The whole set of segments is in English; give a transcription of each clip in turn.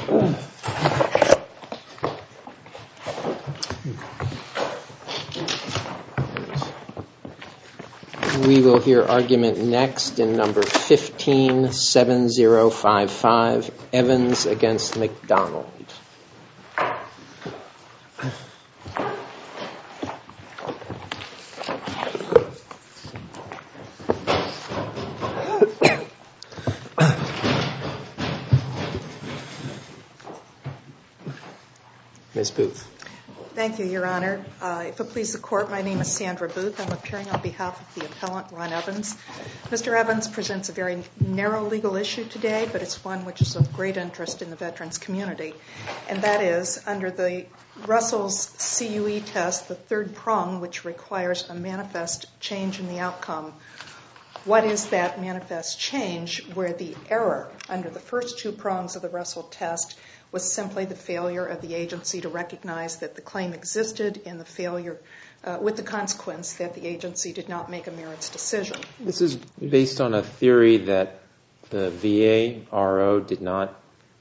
We will hear argument next in number 157055, Evans against McDonald. Ms. Booth. Thank you, Your Honor. If it pleases the Court, my name is Sandra Booth. I'm appearing on behalf of the appellant, Ron Evans. Mr. Evans presents a very narrow legal issue today, but it's one which is of great interest in the veterans community. And that is, under the Russell's CUE test, the third prong, which requires a manifest change in the outcome, what is that manifest change where the error under the first two prongs of the Russell test was simply the failure of the agency to recognize that the claim existed and the failure with the consequence that the agency did not make a merits decision. This is based on a theory that the VA RO did not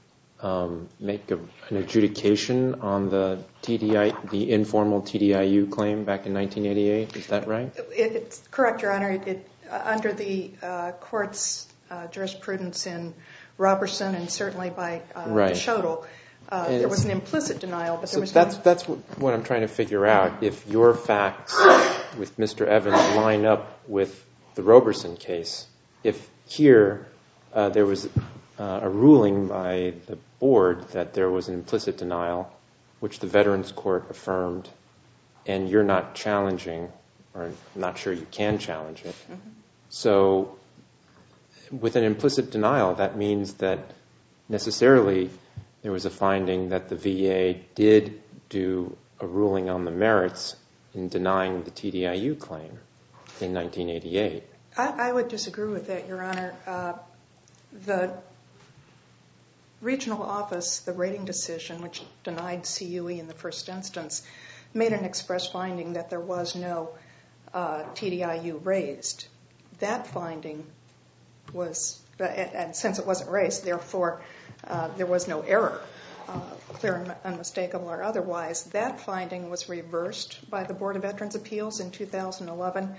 make an adjudication on the informal TDIU claim back in 1988. Is that right? It's correct, Your Honor. Under the Court's jurisprudence in Robertson and certainly by Shodel, there was an implicit denial. But that's what I'm trying to figure out. If your facts with Mr. Evans line up with the Robertson case, if here there was a ruling by the board that there was an implicit denial, which the Veterans Court affirmed, and you're not challenging, or I'm not sure you can challenge it. Mm-hmm. So with an implicit denial, that means that necessarily there was a finding that the VA did do a ruling on the merits in denying the TDIU claim in 1988. I would disagree with that, Your Honor. The regional office, the rating decision, which denied CUE in the first instance, made an express finding that there was no TDIU raised. That finding was, and since it wasn't raised, therefore there was no error, clear and unmistakable or otherwise. That finding was reversed by the Board of Veterans' Appeals in 2011.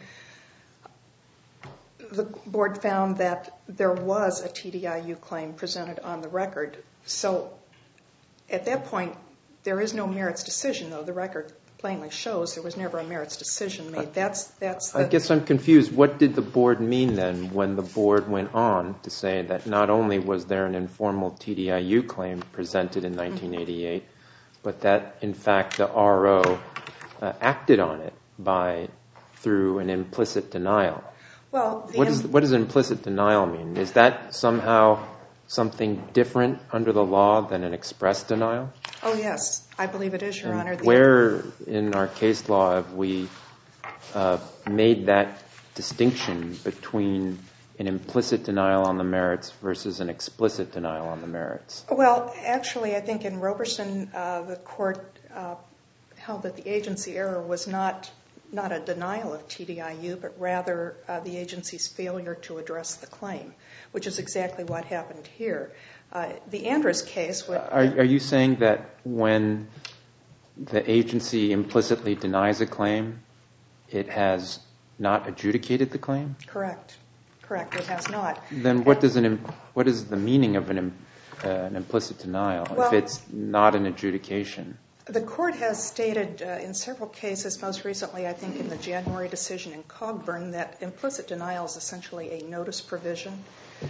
The board found that there was a TDIU claim presented on the record. So at that point, there is no merits decision, though the record plainly shows there was never a merits decision made. I guess I'm confused. What did the board mean then when the board went on to say that not only was there an informal TDIU claim presented in 1988, but that in fact the RO acted on it through an implicit denial? Well, what does implicit denial mean? Is that somehow something different under the law than an express denial? Oh, yes. I believe it is, Your Honor. Where in our case law have we made that distinction between an implicit denial on the merits versus an explicit denial on the merits? Well, actually, I think in Roberson, the court held that the agency error was not a denial of TDIU, but rather the agency's failure to address the claim, which is exactly what happened here. The Andrus case... Are you saying that when the agency implicitly denies a claim, it has not adjudicated the claim? Correct. It has not. Then what is the meaning of an implicit denial if it's not an adjudication? The court has stated in several cases, most recently I think in the January decision in Cogburn, that implicit denial is essentially a notice provision.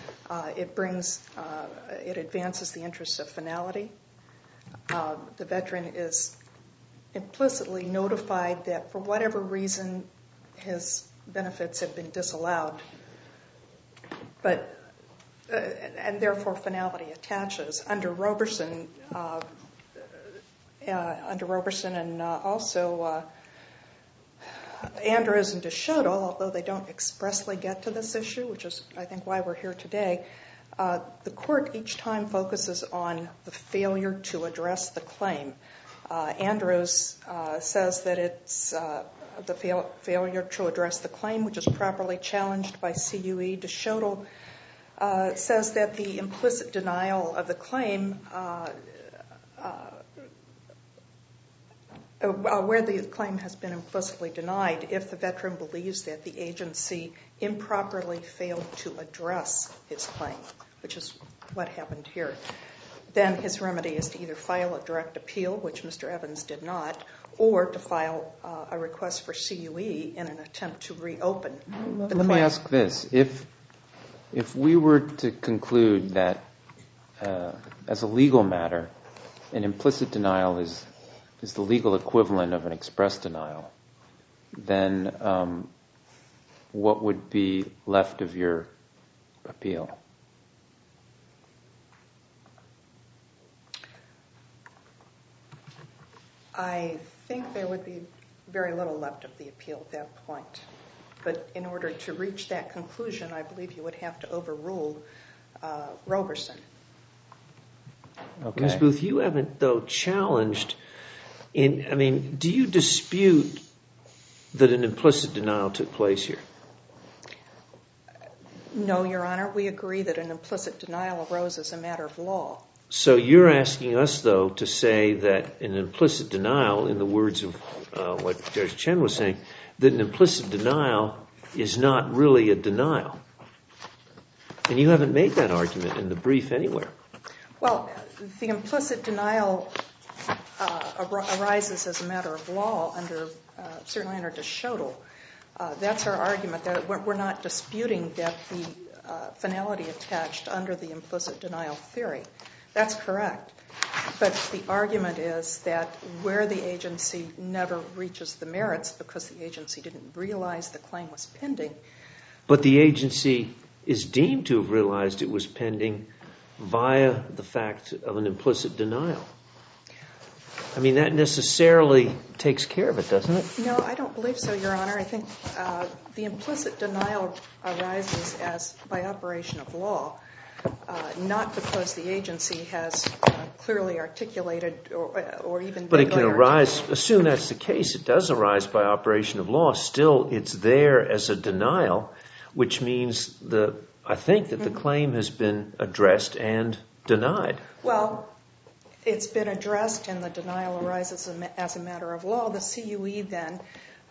It advances the interests of finality. The veteran is implicitly notified that for whatever reason his benefits have been disallowed, and therefore finality attaches. Under Roberson and also Andrus and Deschaudel, although they don't expressly get to this issue, which is I think why we're here today, the court each time focuses on the failure to address the claim. Andrus says that it's the failure to address the claim, which is properly challenged by CUE. Deschaudel says that the implicit denial of the claim, where the claim has been implicitly denied, if the veteran believes that the agency improperly failed to address his claim, which is what happened here, then his remedy is to either file a direct appeal, which Mr. Evans did not, or to file a request for CUE in an attempt to reopen the claim. Let me ask this. If we were to conclude that, as a legal matter, an implicit denial is the legal equivalent of an express denial, then what would be left of your appeal? I think there would be very little left of the appeal at that point. But in order to reach that conclusion, I believe you would have to overrule Roberson. Okay. Ms. Booth, you haven't, though, challenged do you dispute that an implicit denial took place here? No, Your Honor. We agree that an implicit denial arose as a matter of law. So you're asking us, though, to say that an implicit denial, in the words of what Judge Chen was saying, that an implicit denial is not really a denial. And you haven't made that argument in the brief anywhere. Well, the implicit denial arises as a matter of law, certainly under DeShotel. That's our argument. That we're not disputing that the finality attached under the implicit denial theory. That's correct. But the argument is that where the agency never reaches the merits because the agency didn't realize the claim was pending. But the agency is deemed to have realized it was pending via the fact of an implicit denial. I mean, that necessarily takes care of it, doesn't it? No, I don't believe so, Your Honor. I think the implicit denial arises by operation of law, not because the agency has clearly articulated or even... But it can arise, assume that's the case, it does arise by operation of law. Still, it's there as a denial, which means I think that the claim has been addressed and denied. Well, it's been addressed and the denial arises as a matter of law. The CUE then,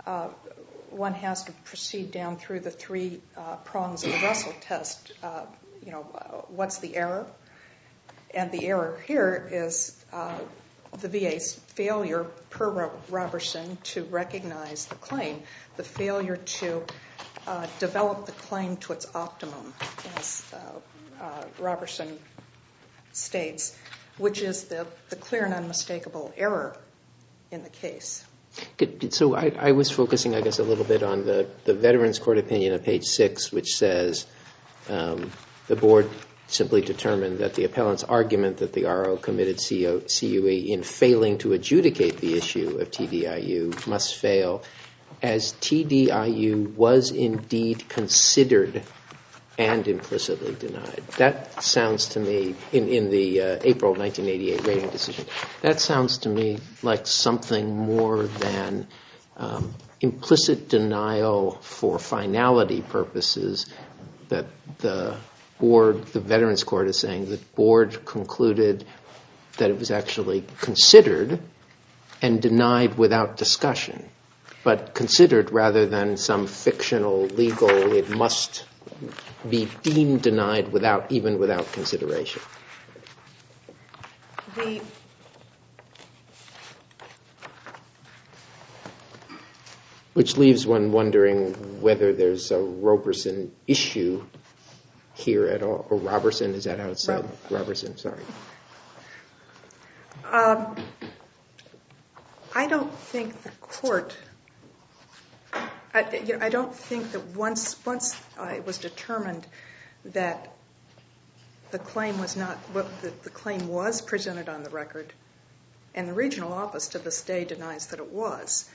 one has to proceed down through the three prongs of the Russell test. What's the error? And the error here is the VA's failure, per Roberson, to recognize the claim, the failure to develop the claim to its optimum, as Roberson states, which is the clear and unmistakable error in the case. So I was focusing, I guess, a little bit on the Veterans Court opinion on page 6, which says the board simply determined that the appellant's argument that the RO committed CUE in failing to adjudicate the issue of TDIU must fail, as TDIU was indeed considered and implicitly denied. That sounds to me, in the April 1988 rating decision, that sounds to me like something more than implicit denial for finality purposes, that the board, the Veterans Court is saying the board concluded that it was actually considered and denied without discussion, but considered rather than some fictional legal, it must be deemed denied even without consideration. Which leaves one wondering whether there's a Roberson issue here at all, or Roberson, is that how it's said? Roberson, sorry. I don't think the court, I don't think that once it was determined that the claim was presented on the record, and the regional office to this day denies that it was,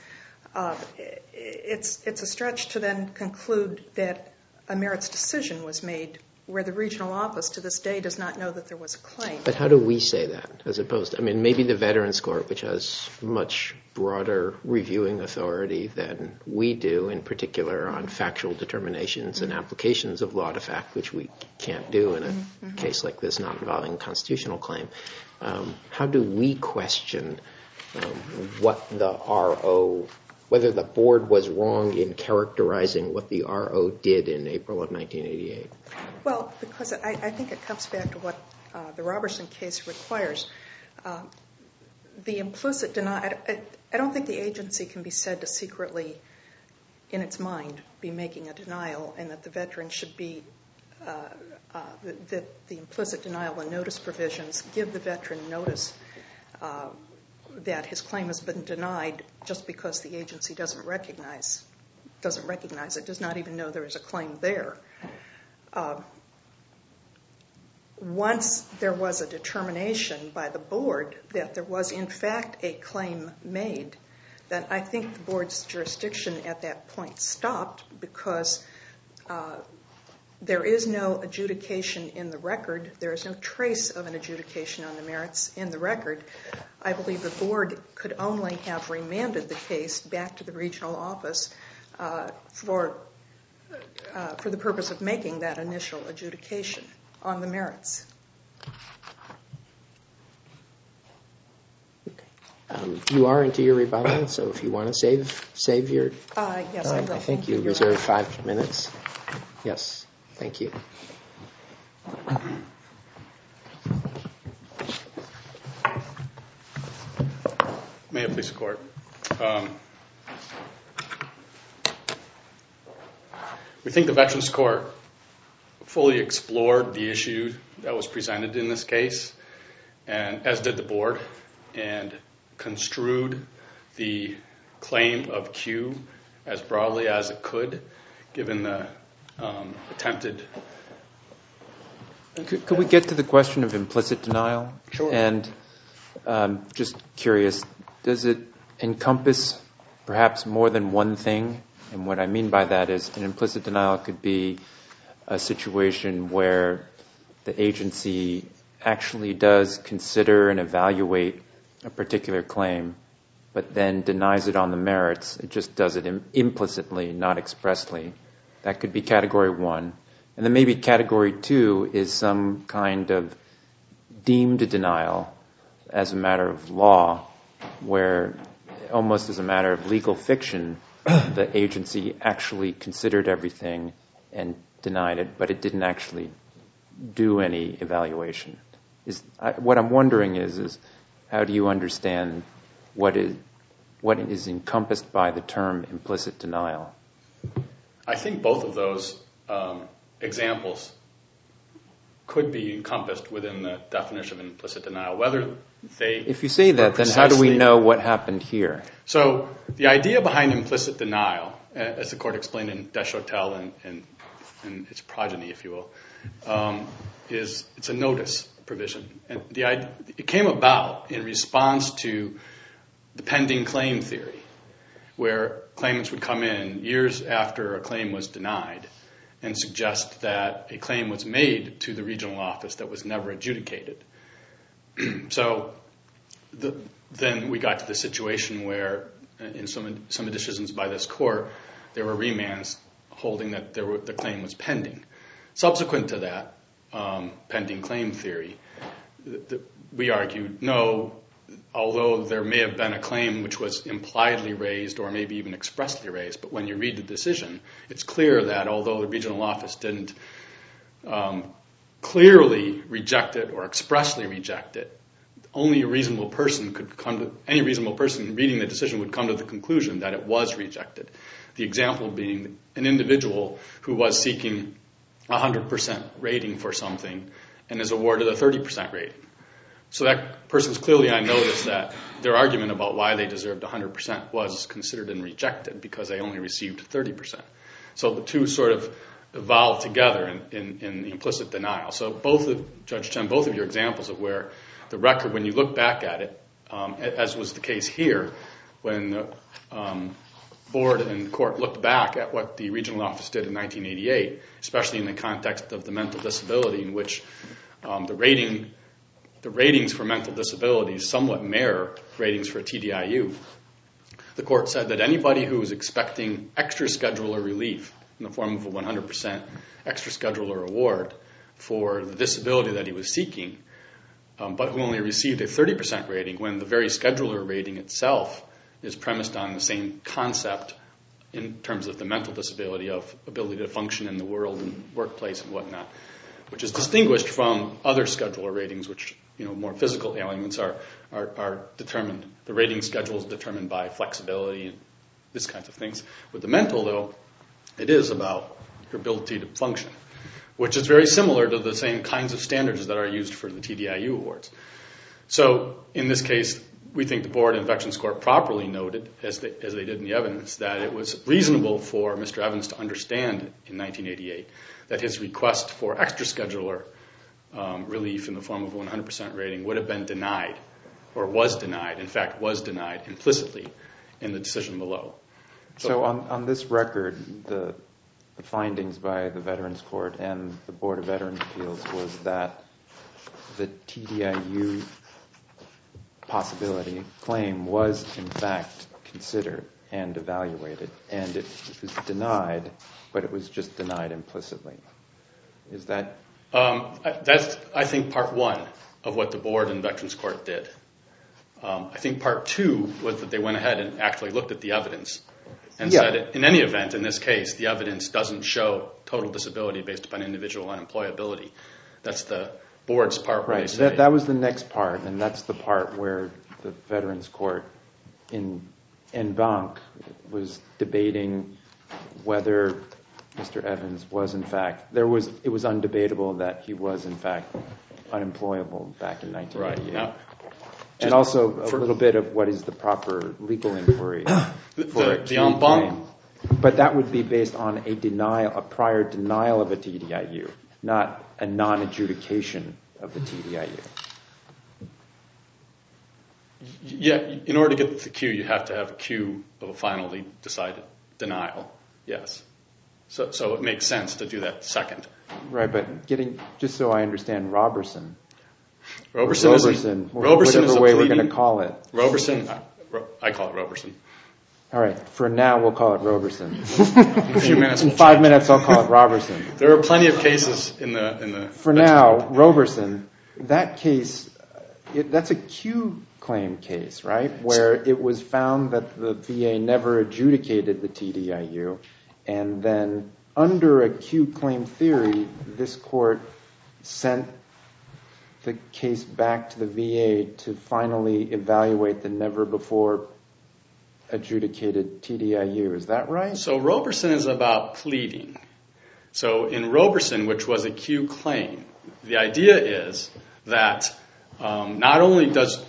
it's a stretch to then conclude that a merits decision was made where the regional office to this day does not know that there was a claim. But how do we say that as opposed to, maybe the Veterans Court, which has much broader reviewing authority than we do, in particular on factual determinations and applications of law to fact, which we can't do in a case like this not involving a constitutional claim. How do we question what the RO, whether the board was wrong in characterizing what the RO did in April of 1988? Well, because I think it comes back to what the Robertson case requires. The implicit denial, I don't think the agency can be said to secretly, in its mind, be making a denial, and that the veteran should be, that the implicit denial and notice provisions give the veteran notice that his claim has been denied just because the agency doesn't recognize it, does not even know there is a claim there. Once there was a determination by the board that there was in fact a claim made, then I think the board's jurisdiction at that point stopped, because there is no adjudication in the record. There is no trace of an adjudication on the merits in the record. I believe the board could only have remanded the case back to the regional office for the purpose of making that initial adjudication on the merits. You are into your rebuttal, so if you want to save your yes, time, I think you reserve 5 minutes. Yes, thank you. May it please the Court. We think the Veterans Court fully explored the issue that was presented in this case, and as did the board, and construed the claim of Q as broadly as it could, given the attempted... Could we get to the question of implicit denial? Sure. And just curious, does it encompass perhaps more than one thing? And what I mean by that is an implicit denial could be a situation where the agency actually does consider and evaluate a particular claim, but then denies it on the merits. It just does it implicitly, not expressly. That could be category 1. And then maybe category 2 is some kind of deemed denial as a matter of law, where almost as a matter of legal fiction, the agency actually considered everything and denied it, but it didn't actually do any evaluation. What I'm wondering is how do you understand what is encompassed by the term implicit denial? I think both of those examples could be encompassed within the definition of implicit denial. If you say that, then how do we know what happened here? So the idea behind implicit denial, as the Court explained in Deshotel and its progeny, if you will, is it's a notice provision. And it came about in response to the pending claim theory, where claimants would come in years after a claim was denied and suggest that a claim was made to the regional office that was never adjudicated. So then we got to the situation where, in some decisions by this Court, there were remands holding that the claim was pending. Subsequent to that pending claim theory, we argued, no, although there may have been a claim which was impliedly raised or maybe even expressly raised, but when you read the decision, it's clear that although the regional office didn't clearly reject it or expressly reject it, any reasonable person reading the decision would come to the conclusion that it was rejected. The example being an individual who was seeking 100% rating for something and is awarded a 30% rating. So that person's clearly on notice that their argument about why they deserved 100% was considered and rejected because they only received 30%. So the two sort of evolved together in the implicit denial. So Judge Chen, both of your examples of where the record, when you look back at it, as was the case here, when board and court looked back at what the regional office did in 1988, especially in the context of the mental disability, in which the ratings for mental disabilities somewhat mirror ratings for TDIU. The court said that anybody who was expecting extra scheduler relief in the form of a 100% extra scheduler award for the disability that he was seeking, but who only received a 30% rating when the very scheduler rating itself is premised on the same concept in terms of the mental disability of ability to function in the world and workplace and whatnot, which is distinguished from other scheduler ratings, which more physical ailments are determined. The rating schedule is determined by flexibility and this kinds of things. With the mental, though, it is about your ability to function, which is very similar to the same kinds of standards that are used for the TDIU awards. So in this case, we think the board and Veterans Court properly noted, as they did in the evidence, that it was reasonable for Mr. Evans to understand in 1988 that his request for extra scheduler relief in the form of a 100% rating would have been denied, or was denied, in fact was denied implicitly in the decision below. So on this record, the findings by the Veterans Court and the Board of Veterans Appeals was that the TDIU possibility claim was in fact considered and evaluated, and it was denied, but it was just denied implicitly. Is that? That's, I think, part one of what the board and Veterans Court did. I think part two was that they went ahead and actually looked at the evidence and said, in any event, in this case, the evidence doesn't show total disability based upon individual unemployability. That's the board's part. Right. That was the next part, and that's the part where the Veterans Court in banc was debating whether Mr. Evans was in fact, it was undebatable that he was in fact unemployable back in 1988. Right. And also a little bit of what is the proper legal inquiry for a en banc. But that would be based on a prior denial of a TDIU, not a non-adjudication of the TDIU. Yeah, in order to get to the queue, you have to have a queue of a finally decided denial, yes. So it makes sense to do that second. Right, but just so I understand, Roberson, whatever way we're going to call it. Roberson, I call it Roberson. All right, for now we'll call it Roberson. In a few minutes. In 5 minutes I'll call it Roberson. There are plenty of cases in the. For now, Roberson, that case, that's a Q claim case, right? Where it was found that the VA never adjudicated the TDIU, and then under a Q claim theory, this court sent the case back to the VA to finally evaluate the never before adjudicated TDIU. Is that right? So Roberson is about pleading. So in Roberson, which was a Q claim, the idea is that not only does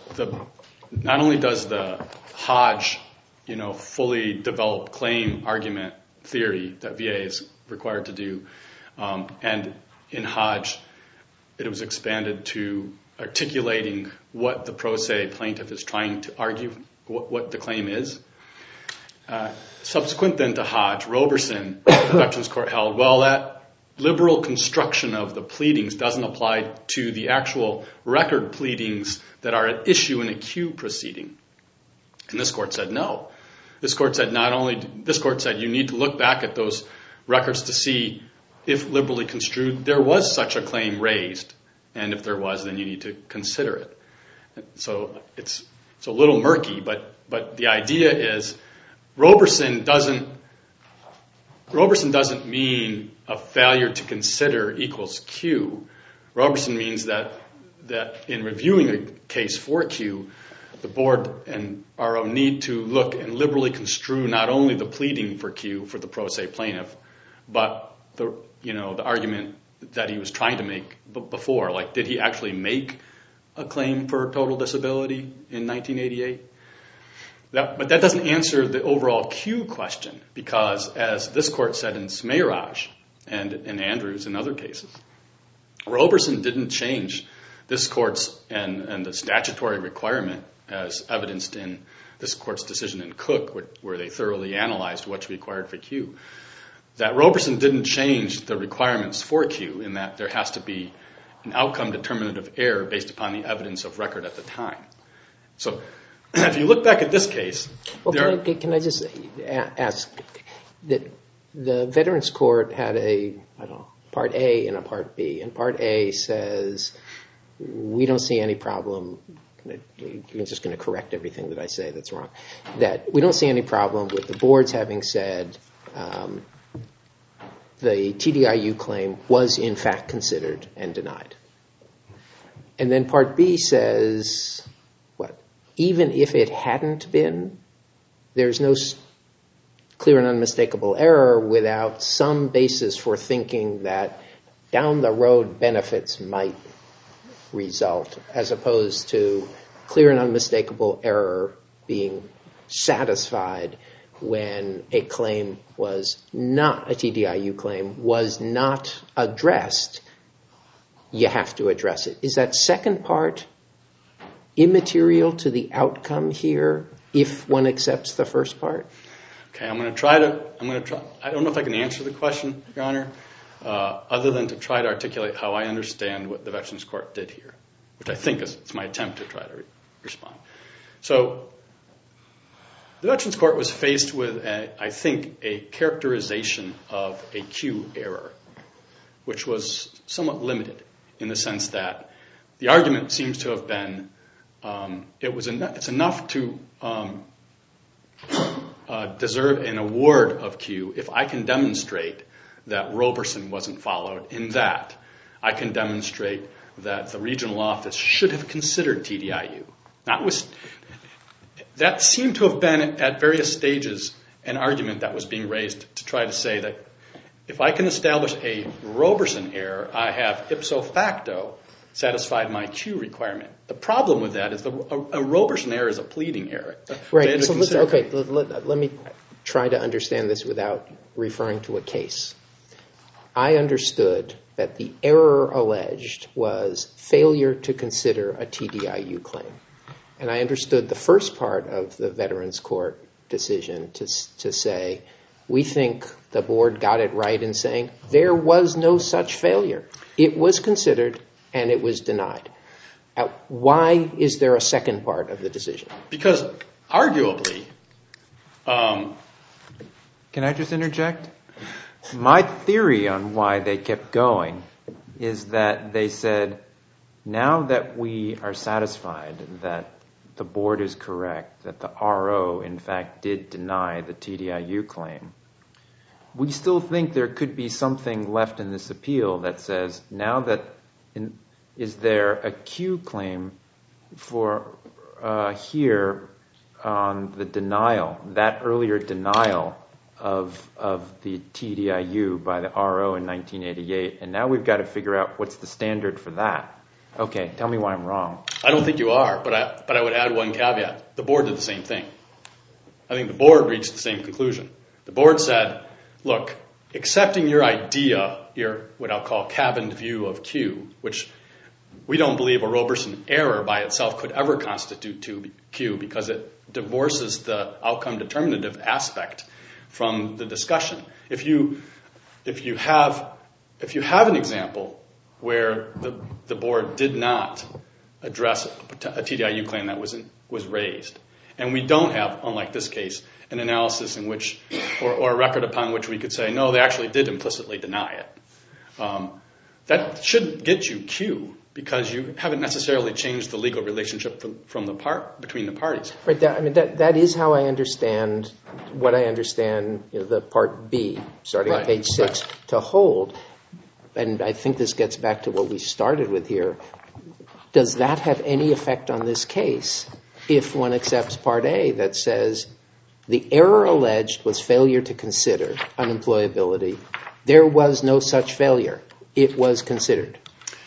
the Hodge, fully developed claim argument theory that VA is required to do, and in Hodge, it was expanded to articulating what the pro se plaintiff is trying to argue, what the claim is. Subsequent then to Hodge, Roberson, the Veterans Court held, well, that liberal construction of the pleadings doesn't apply to the actual record pleadings that are at issue in a Q proceeding. And this court said no. This court said you need to look back at those records to see if liberally construed there was such a claim raised, and if there was, then you need to consider it. So it's a little murky, but the idea is Roberson doesn't mean a failure to consider equals Q. Roberson means that in reviewing a case for Q, the board and RO need to look and liberally construe not only the pleading for Q for the pro se plaintiff, but the argument that he was trying to make before. Like, did he actually make a claim for total disability in 1988? But that doesn't answer the overall Q question, because as this court said in Smeiraj and in Andrews and other cases, Roberson didn't change this court's and the statutory requirement as evidenced in this court's decision in Cook, where they thoroughly analyzed what's required for Q, that Roberson didn't change the requirements for Q in that there has to be an outcome determinative error based upon the evidence of record at the time. So if you look back at this case... Well, can I just ask that the Veterans Court had a, Part A and a Part B, and Part A says, we don't see any problem, I'm just going to correct everything that I say that's wrong, that we don't see any problem with the boards having said the TDIU claim was in fact considered and denied. And then Part B says, even if it hadn't been, there's no clear and unmistakable error without some basis for thinking that down the road benefits might result, as opposed to clear and unmistakable error being satisfied when a claim was not, a TDIU claim was not addressed. You have to address it. Is that second part immaterial to the outcome here if one accepts the first part? Okay, I'm going to try. I don't know if I can answer the question, Your Honor, other than to try to articulate how I understand what the Veterans Court did here, which I think is my attempt to try to respond. So the Veterans Court was faced with, I think, a characterization of a Q error, which was somewhat limited in the sense that the argument seems to have been it's enough to deserve an award of Q if I can demonstrate that Roberson wasn't followed, in that I can demonstrate that the regional office should have considered TDIU. That seemed to have been at various stages an argument that was being raised to try to say that if I can establish a Roberson error, I have ipso facto satisfied my Q requirement. The problem with that is a Roberson error is a pleading error. Right. So let me try to understand this without referring to a case. I understood that the error alleged was failure to consider a TDIU claim. And I understood the first part of the Veterans Court decision to say, we think the board got it right in saying there was no such failure. It was considered and it was denied. Why is there a second part of the decision? Because arguably... Can I just interject? My theory on why they kept going is that they said, now that we are satisfied that the board is correct, that the RO in fact did deny the TDIU claim, we still think there could be something left in this appeal that says, now that is there a Q claim for here on the denial, that earlier denial of the TDIU by the RO in 1988, and now we've got to figure out what's the standard for that. Okay, tell me why I'm wrong. I don't think you are, but I would add one caveat. The board did the same thing. I think the board reached the same conclusion. The board said, look, accepting your idea, your what I'll call cabined view of Q, which we don't believe a Roberson error by itself could ever constitute Q because it divorces the outcome determinative aspect from the discussion. If you have an example where the board did not address a TDIU claim that was raised, and we don't have, unlike this case, an analysis in which, or a record upon which we could say, no, they actually did implicitly deny it. That shouldn't get you Q because you haven't necessarily changed the legal relationship between the parties. Right. That is how I understand what I understand the Part B, starting on page 6, to hold. And I think this gets back to what we started with here. Does that have any effect on this case if one accepts Part A that says the error alleged was failure to consider unemployability? There was no such failure. It was considered.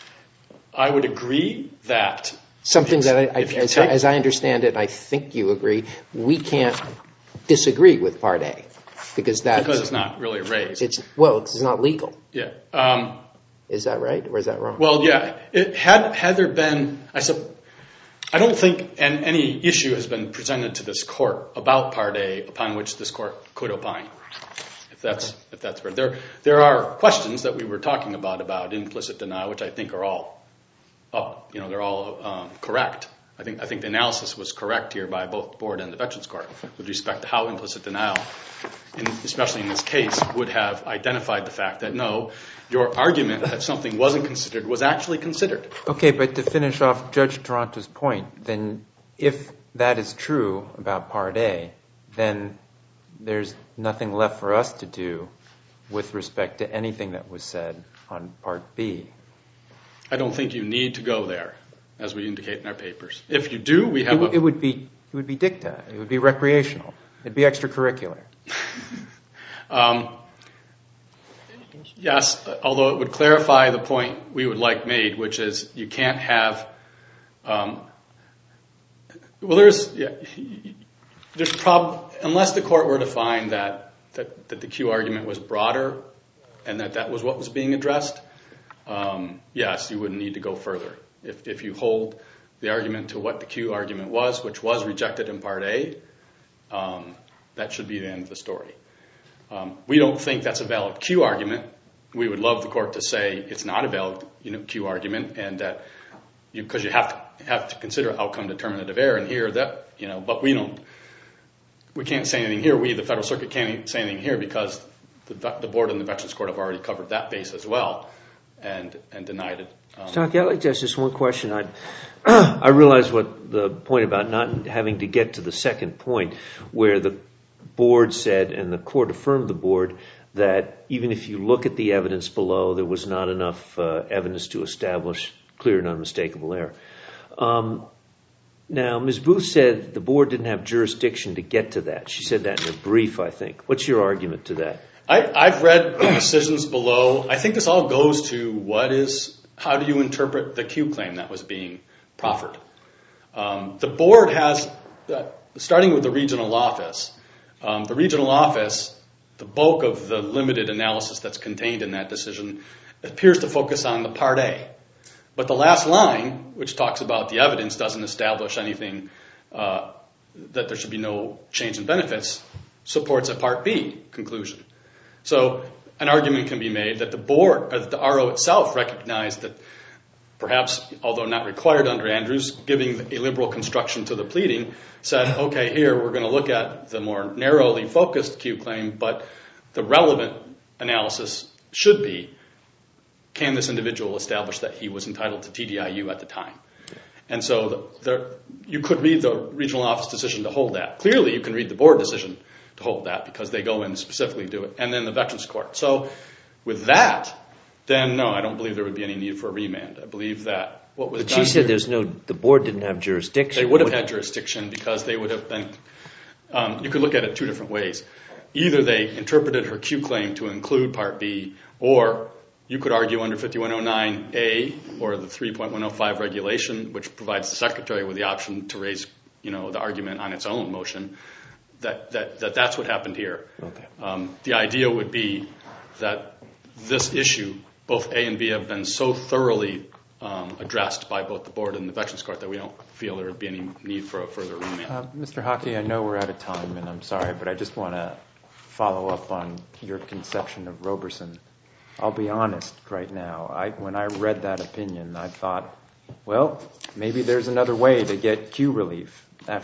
I would agree that... Something that, as I understand it, I think you agree, we can't disagree with Part A. Because it's not really raised. It's not legal. Yeah. Is that right, or is that wrong? Well, yeah. Had there been... I don't think any issue has been presented to this court about Part A upon which this court could opine. If that's fair. There are questions that we were talking about implicit denial, which I think are all they're all correct. I think the analysis was correct here by both the board and the Veterans Court with respect to how implicit denial, especially in this case, would have identified the fact that no, your argument that something wasn't considered was actually considered. Okay, but to finish off Judge Toronto's point, then if that is true about Part A, then there's nothing left for us to do with respect to anything that was said on Part B. I don't think you need to go there, as we indicate in our papers. If you do, we have it would be dicta. It would be recreational. It'd be extracurricular. Yes, although it would clarify the point we would like made, which is you can't have. There's problem unless the court were to find that the Q argument was broader, and that was what was being addressed. Yes, you wouldn't need to go further. If you hold the argument to what the Q argument was, which was rejected in Part A, that should be the end of the story. We don't think that's a valid Q argument. We would love the court to say it's not a valid Q argument, and that because you have to consider outcome determinative error. And here but we can't say anything here. We, the Federal Circuit, can't say anything here because the board and the Veterans Court have already covered that base as well and denied it. Stocky, I'd like to ask just one question. I realize what the point about not having to get to the second point, where the board said and the court affirmed the board that even if you look at the evidence below, there was not enough evidence to establish clear and unmistakable error. Now, Ms. Booth said the board didn't have jurisdiction to get to that. She said that in her brief, I think. What's your argument to that? I've read the decisions below. I think this all goes to how do you interpret the Q claim that was being proffered. The board has, starting with the regional office, the bulk of the limited analysis that's contained in that decision appears to focus on the Part A. But the last line, which talks about the evidence doesn't establish anything, that there should be no change in benefits, supports a Part B conclusion. So an argument can be made that the board, or the RO itself, recognized that perhaps, although not required under Andrews, giving a liberal construction to the pleading, said, okay, here we're going to look at the more narrowly focused Q claim, but the relevant analysis should be, can this individual establish that he was entitled to TDIU at the time? And so you could read the regional office decision to hold that. Clearly, you can read the board decision to hold that because they go in and specifically do it, and then the Veterans Court. So with that, then no, I don't believe there would be any need for a remand. I believe that what was done. But she said the board didn't have jurisdiction. They would have had jurisdiction because they would have been. You could look at it two different ways. Either they interpreted her Q claim to include Part B, or you could argue under 5109A or the 3.105 regulation, which provides the secretary with the option to raise, the argument on its own motion, that's what happened here. Okay. The idea would be that this issue, both A and B, have been so thoroughly addressed by both the board and the Veterans Court that we don't feel there would be any need for a further remand. Mr. Hockey, I know we're out of time, and I'm sorry, but I just want to follow up on your conception of Roberson. I'll be honest right now. When I read that opinion, I thought, well, maybe there's another way to get Q relief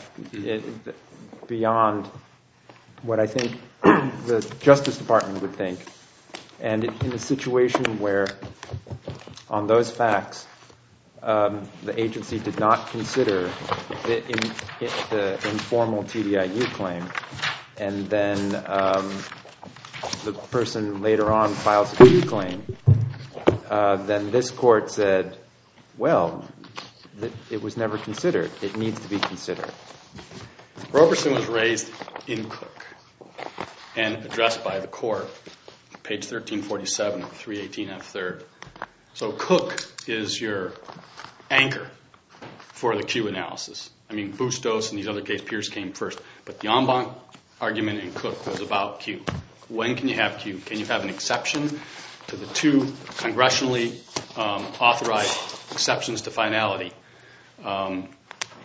beyond what I think the Justice Department would think. And in a situation where, on those facts, the agency did not consider the informal TDIU claim, and then the person later on files a Q claim, then this court said, well, it was never considered. It needs to be considered. Roberson was raised in Cook and addressed by the court, page 1347 of 318 F3rd. So Cook is your anchor for the Q analysis. I mean, Bustos and these other case peers came first, but the en banc argument in Cook was about Q. When can you have Q? Can you have an exception to the two congressionally authorized exceptions to finality?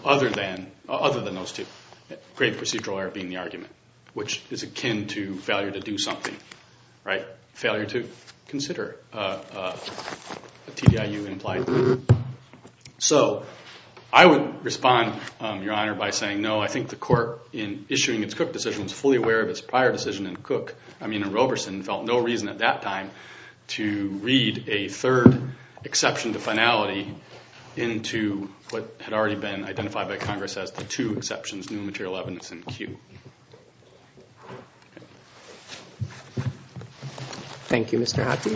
other than those two. Grave procedural error being the argument, which is akin to failure to do something, right? Failure to consider a TDIU implied. So I would respond, Your Honor, by saying no. I think the court, in issuing its Cook decision, was fully aware of its prior decision in Roberson, felt no reason at that time to read a third exception to finality into what had already been identified by Congress as the two exceptions, new material evidence and Q. Thank you, Mr. Hockey.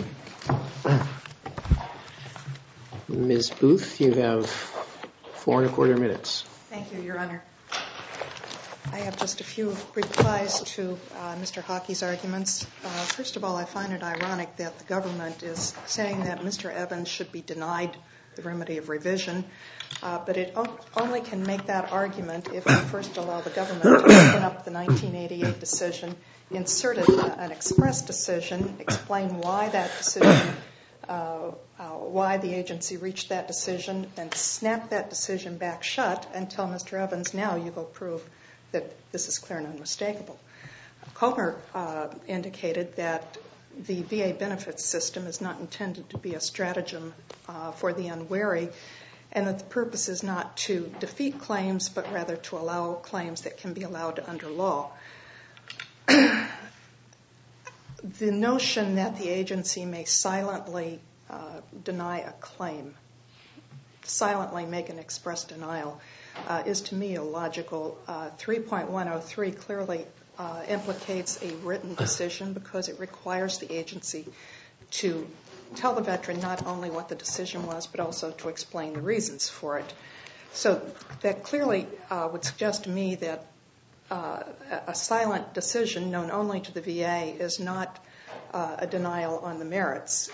Ms. Booth, you have 4¼ minutes. Thank you, Your Honor. I have just a few replies to Mr. Hockey's arguments. First of all, I find it ironic that the government is saying that Mr. Evans should be denied the remedy of revision, but it only can make that argument if we first allow the government to open up the 1988 decision, insert an express decision, explain why that decision, why the agency reached that decision, and snap that decision back shut and tell Mr. Evans, now you go prove that this is clear and unmistakable. Comer indicated that the VA benefits system is not intended to be a stratagem for the unwary, and that the purpose is not to defeat claims, but rather to allow claims that can be allowed under law. The notion that the agency may silently deny a claim, silently make an express denial, is to me illogical. 3.103 clearly implicates a written decision because it requires the agency to tell the veteran not only what the decision was, but also to explain the reasons for it. So that clearly would suggest to me that a silent decision known only to the VA is not a denial on the merits.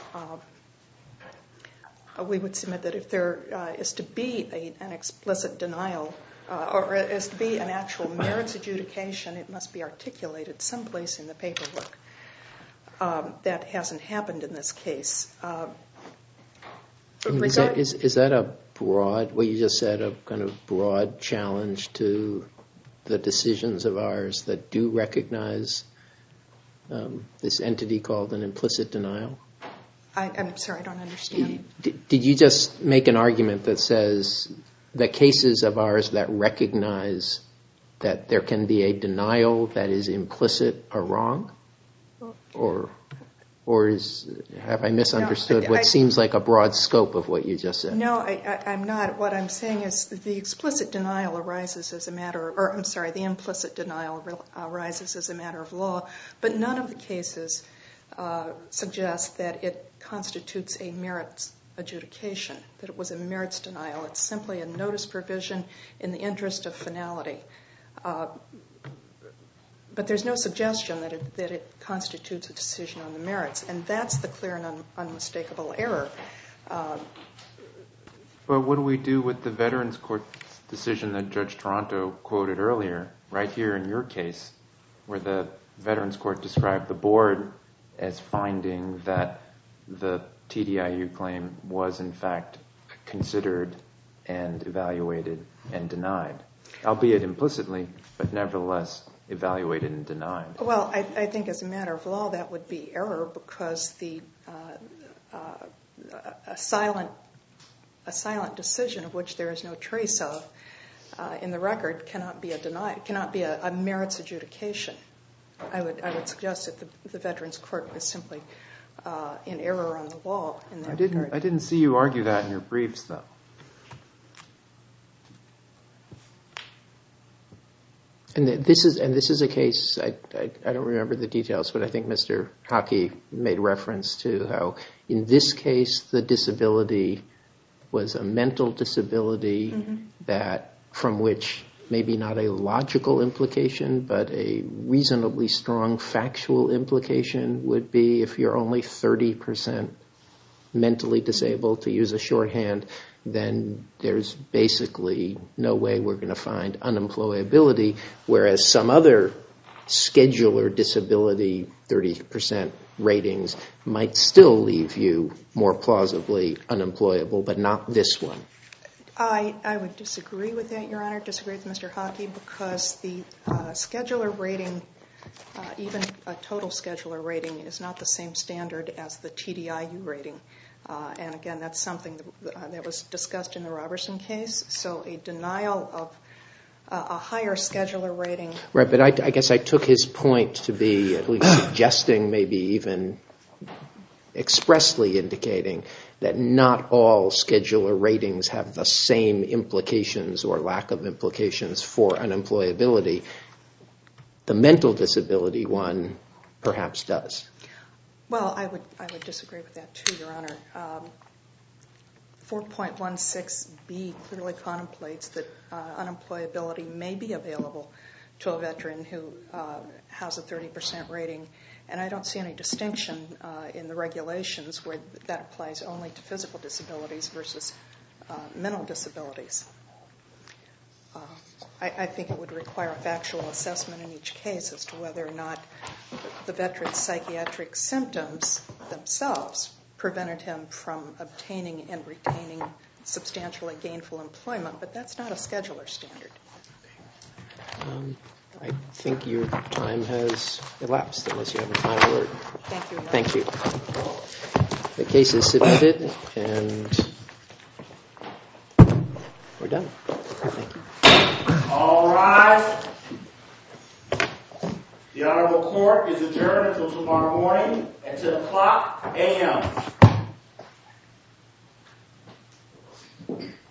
We would submit that if there is to be an explicit denial, or is to be an actual merits adjudication, it must be articulated someplace in the paperwork. That hasn't happened in this case. Is that a broad, what you just said, a kind of broad challenge to the decisions of ours that do recognize this entity called an implicit denial? I'm sorry, I don't understand. Did you just make an argument that says the cases of ours that recognize that there can be a denial that is implicit are wrong? Or have I misunderstood what seems like a broad scope of what you just said? No, I'm not. What I'm saying is the explicit denial arises as a matter, or I'm sorry, the implicit denial arises as a matter of law, but none of the cases suggest that it constitutes a merits adjudication, that it was a merits denial. It's simply a notice provision in the interest of finality. But there's no suggestion that it constitutes a decision on the merits, and that's the clear and unmistakable error. But what do we do with the Veterans Court decision that Judge Toronto quoted earlier, right here in your case, where the Veterans Court described the board as finding that the TDIU claim was in fact considered and evaluated and denied, albeit implicitly, but nevertheless evaluated and denied? Well, I think as a matter of law that would be error because a silent decision of which there is no trace of in the record cannot be a merits adjudication. I would suggest that the Veterans Court was simply in error on the law in that regard. I didn't see you argue that in your briefs, though. And this is a case, I don't remember the details, but I think Mr. Hockey made reference to how in this case the disability was a mental disability that from which maybe not a logical implication, but a reasonably strong factual implication would be if you're only 30% mentally disabled, to use a shorthand, then there's basically no way we're going to find unemployability, whereas some other scheduler disability 30% ratings might still leave you more plausibly unemployable, but not this one. I would disagree with that, Your Honor, disagree with Mr. Hockey, because the scheduler rating, even a total scheduler rating, is not the same standard as the TDIU rating. And again, that's something that was discussed in the Robertson case. So a denial of a higher scheduler rating. Right, but I guess I took his point to be at least suggesting, maybe even expressly indicating, that not all scheduler ratings have the same implications or lack of implications for unemployability. The mental disability one perhaps does. Well, I would disagree with that too, Your Honor. 4.16b clearly contemplates that unemployability may be available to a veteran who has a 30% rating, and I don't see any distinction in the regulations where that applies only to physical disabilities versus mental disabilities. I think it would require a factual assessment in each case as to whether or not the veteran's psychiatric symptoms themselves prevented him from obtaining and retaining substantially gainful employment, but that's not a scheduler standard. I think your time has elapsed, unless you have a final word. Thank you, Your Honor. Thank you. The case is submitted, and we're done. Thank you. All rise. The Honorable Court is adjourned until tomorrow morning at 10 o'clock a.m.